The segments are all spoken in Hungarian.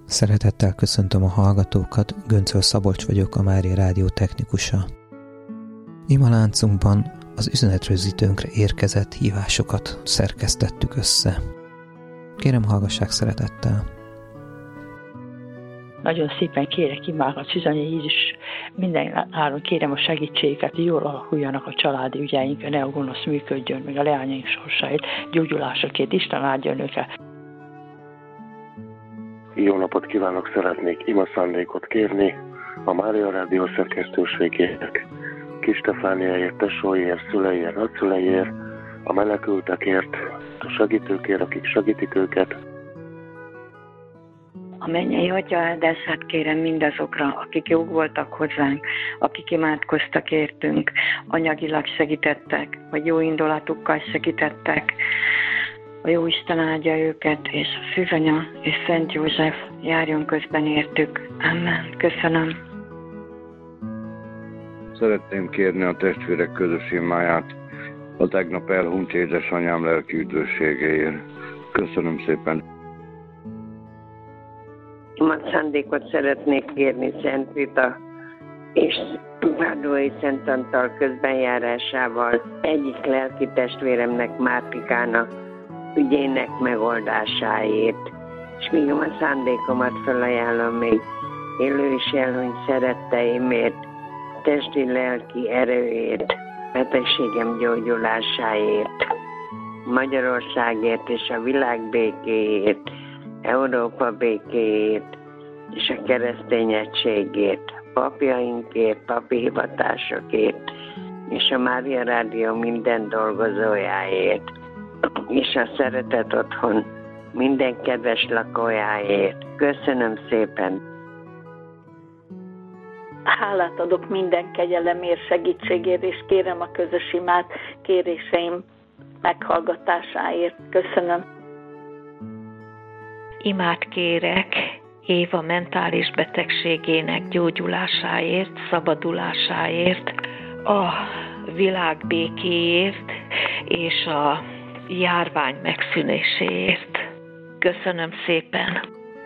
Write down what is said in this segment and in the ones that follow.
Szeretettel köszöntöm a hallgatókat, Göncöl Szabolcs vagyok, a Mária Rádió technikusa. Imaláncunkban az üzenetrögzítőnkre érkezett hívásokat szerkesztettük össze. Kérem, hallgassák szeretettel! Nagyon szépen kérek imákat, Szűzanya Jézus, minden áron kérem a segítséget, hogy jól alakuljanak a családi ügyeink, ne a gonosz működjön, meg a leányaink sorsáért, gyógyulásokért, Isten áldjon őket. Jó napot kívánok, szeretnék ima szándékot kérni a Mária Rádió szerkesztőségének, Kis Stefániáért, tesóiért, szüleiért, nagyszüleiért, a menekültekért, a segítőkért, akik segítik őket. A mennyei Atya áldását kérem mindazokra, akik jók voltak hozzánk, akik imádkoztak értünk, anyagilag segítettek, vagy jó indulatukkal segítettek. A Jóisten áldja őket, és a Szűzanya és Szent József járjon közben értük. Amen. Köszönöm. Szeretném kérni a testvérek közös imáját a tegnap elhunyt édesanyám lelki üdvösségéért. Köszönöm szépen. Imat szándékot szeretnék kérni Szent Rita és Vádói Szent Antal közbenjárásával egyik lelki testvéremnek, Mártikának ügyének megoldásáért. És még a szándékomat felajánlom még élő és elhunyt szeretteimért, testi-lelki erőért, betegségem gyógyulásáért, Magyarországért és a világ békéért, Európa békéért és a keresztény egységért, papjainkért, papi hivatásokért és a Mária Rádió minden dolgozójáért és a Szeretet Otthon minden kedves lakójáért. Köszönöm szépen! Hálát adok minden kegyelemért, segítségért, és kérem a közös imát kéréseim meghallgatásáért. Köszönöm. Imát kérek Éva mentális betegségének gyógyulásáért, szabadulásáért, a világ békéért és a járvány megszűnéséért. Köszönöm szépen!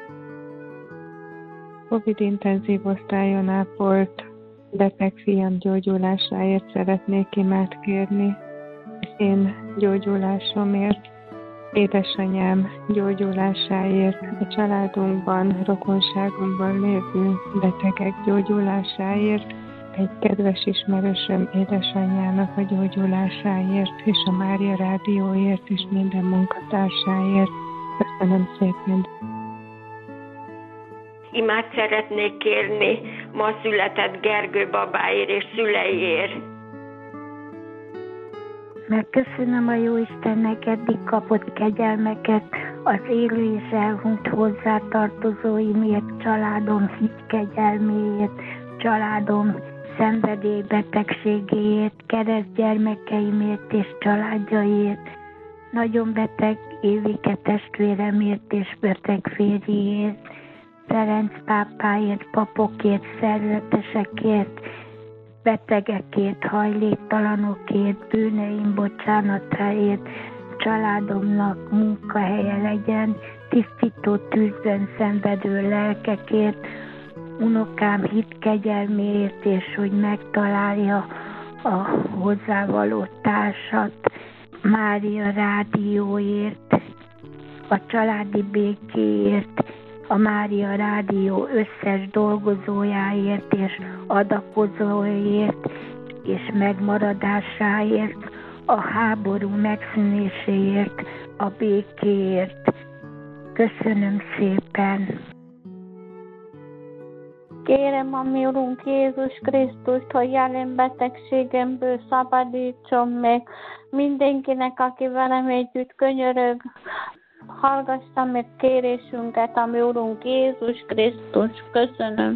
Covid intenzív osztályon ápolt beteg fiam gyógyulásáért szeretnék imát kérni. Az én gyógyulásomért, édesanyám gyógyulásáért, a családunkban, rokonságunkban lévő betegek gyógyulásáért, egy kedves ismerősöm édesanyjának a gyógyulásáért, és a Mária Rádióért, és minden munkatársáért. Köszönöm szépen! Imát szeretnék kérni ma született Gergő babáért és szüleiért. Megköszönöm a Jóistennek eddig kapott kegyelmeket, az élő és elhunyt hozzátartozóimért, családom hitkegyelméért, családom szenvedélybetegségéért, keresztgyermekeimért és családjaiért, nagyon beteg Évike testvéremért és beteg férjéért, Ferenc pápáért, papokért, szerzetesekért, betegekért, hajléktalanokért, bűneim bocsánatáért, családomnak munkahelye legyen, tisztító tűzben szenvedő lelkekért, unokám hitkegyelméért, és hogy megtalálja a hozzávaló társat, Mária Rádióért, a családi békéért, a Mária Rádió összes dolgozójáért és adakozóért és megmaradásáért, a háború megszűnéséért, a békéért. Köszönöm szépen! Kérem a mi Urunk Jézus Krisztust, hogy jelen betegségemből szabadítson meg mindenkinek, aki velem együtt könyörög. Hallgassam meg kérésünket, a mi Urunk Jézus Krisztus. Köszönöm.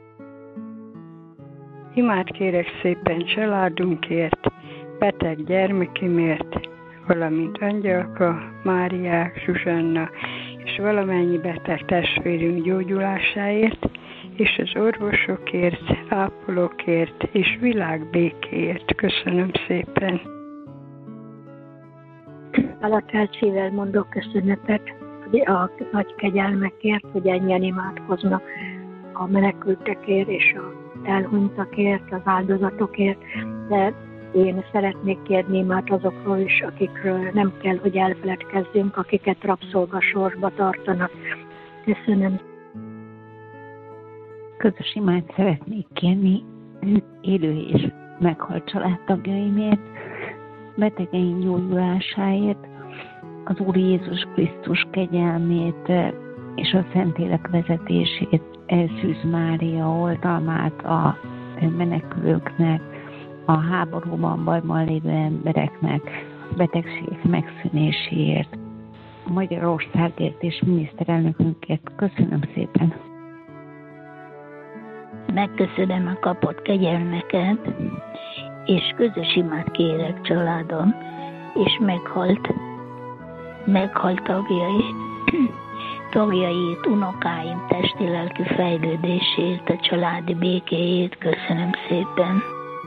Imát kérek szépen családunkért, beteg gyermekimért, valamint Angyalka, Máriák, Zsuzsanna és valamennyi beteg testvérünk gyógyulásáért, és az orvosokért, ápolókért és világbékéért. Köszönöm szépen. Alatelt szívvel mondok köszönetet a a nagy kegyelmekért, hogy ennyien imádkoznak a menekültekért és a elhunytakért, az áldozatokért, de én szeretnék kérni imát azokról is, akikről nem kell, hogy elfeledkezzünk, akiket rabszolgasorsba tartanak. Köszönöm. Közös imát szeretnék kérni élő és meghalt családtagjaimért, betegeink gyógyulásáért, az Úr Jézus Krisztus kegyelmét és a Szentlélek vezetését, Szűz Mária oltalmát a menekülőknek, a háborúban, bajban lévő embereknek, a betegségek megszűnéséért, Magyarországért és miniszterelnökünkért. Köszönöm szépen! Megköszönöm a kapott kegyelmeket, és közös imát kérek családom, és meghalt tagjait, unokáim testi-lelki fejlődését, a családi békéjét. Köszönöm szépen!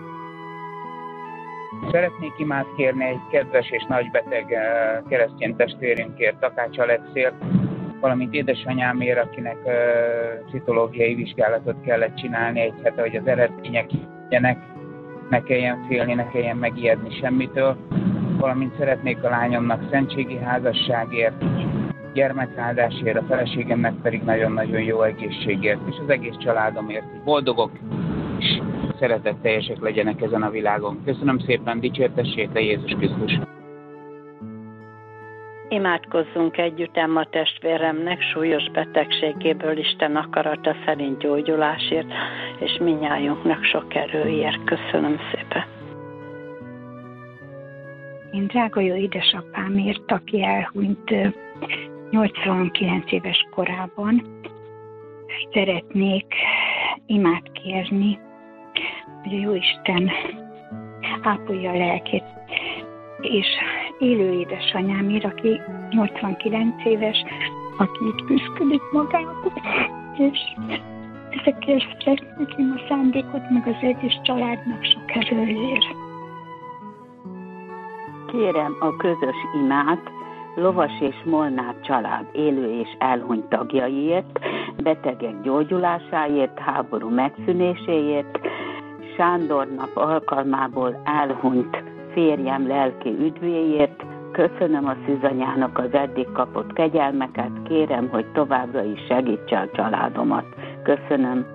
Szeretnék imát kérni egy kedves és nagybeteg keresztény testvérünkért, Takács Alexért, valamint édesanyámért, akinek citológiai vizsgálatot kellett csinálni egy hete, hogy az eredmények legyenek, ne kelljen félni, ne kelljen megijedni semmitől. Valamint szeretnék a lányomnak szentségi házasságért, gyermekáldásért, a feleségemnek pedig nagyon-nagyon jó egészségért, és az egész családomért, hogy boldogok és szeretetteljesek legyenek ezen a világon. Köszönöm szépen, dicsértessék le Jézus Krisztus! Imádkozzunk együtt Emma testvéremnek súlyos betegségéből Isten akarata szerint gyógyulásért, és mindnyájunknak sok erőért. Köszönöm szépen! Én drága jó édesapámért, aki elhunyt 89 éves korában, szeretnék imát kérni, hogy a Jóisten ápolja a lelkét, és élő édesanyámért, aki 89 éves, aki itt küszködik magából, és ezekért szeretnék én a szándékot, meg az egész családnak sok erőért. Kérem a közös imát Lovas és Molnár család élő és elhunyt tagjaiért, betegek gyógyulásáért, háború megszűnéséért, Sándor nap alkalmából elhunyt férjem lelki üdvéért. Köszönöm a szűzanyának az eddig kapott kegyelmeket, kérem, hogy továbbra is segítse a családomat. Köszönöm.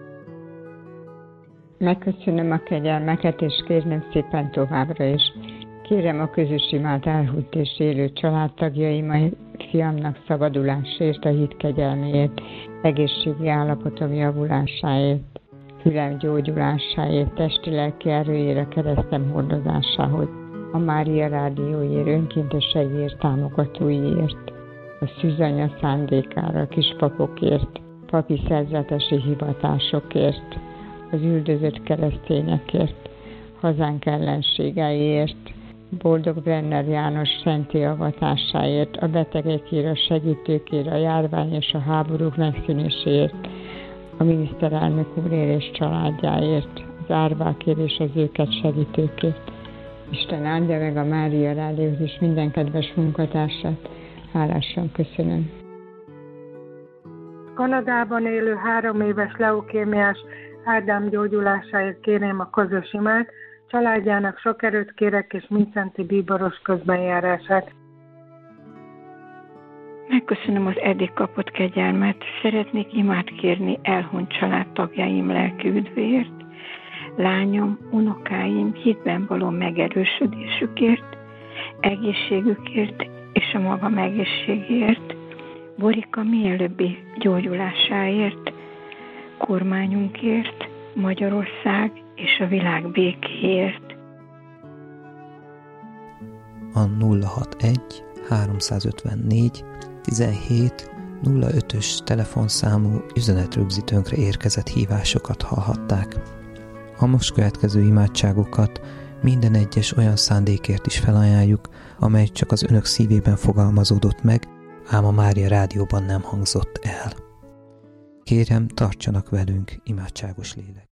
Megköszönöm a kegyelmeket, és kérem szépen továbbra is. Kérem a közös imát elhunyt és élő családtagjaim, fiamnak szabadulásért, a hit kegyelméért, egészségi állapotom javulásáért, fülem gyógyulásáért, testi-lelki erőjére, keresztem hordozásához, a Mária rádióért, önkénteseiért, támogatóiért, a szűzanya szándékára, a kispapokért, papi szerzetesi hivatásokért, az üldözött keresztényekért, hazánk ellenségeiért, Boldog Brenner János szenti avatásáért, a betegekért, a segítőkért, a járvány és a háborúk megszűnéséért, a miniszterelnök úrért és családjáért, az árvákért és az őket segítőkért. Isten áldja meg a Mária Rádiót és minden kedves munkatársát. Hálásan köszönöm. Kanadában élő 3 éves leukémiás Ádám gyógyulásáért kérem a közös imát, családjának sok erőt kérek, és mindszenti bíboros közbenjárását. Megköszönöm az eddig kapott kegyelmet. Szeretnék imát kérni elhunyt családtagjaim lelki üdvéért, lányom, unokáim hitben való megerősödésükért, egészségükért és a magam egészségért, Borika mielőbbi gyógyulásáért, kormányunkért, Magyarország és a világ békéért. A 061 354 17 05-ös telefonszámú üzenetrögzítőnkre érkezett hívásokat hallhatták. A most következő imádságokat minden egyes olyan szándékért is felajánljuk, amely csak az önök szívében fogalmazódott meg, ám a Mária Rádióban nem hangzott el. Kérem, tartsanak velünk, imádságos lélek!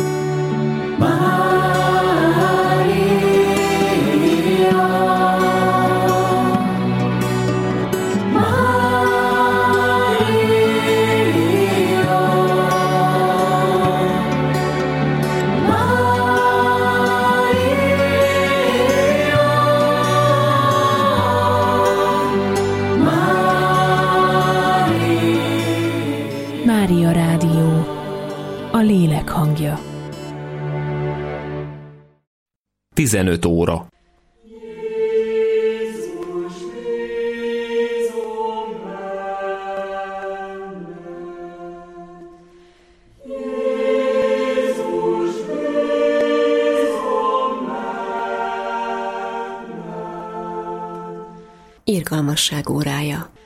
Mária 15 óra. Irgalmasság órája.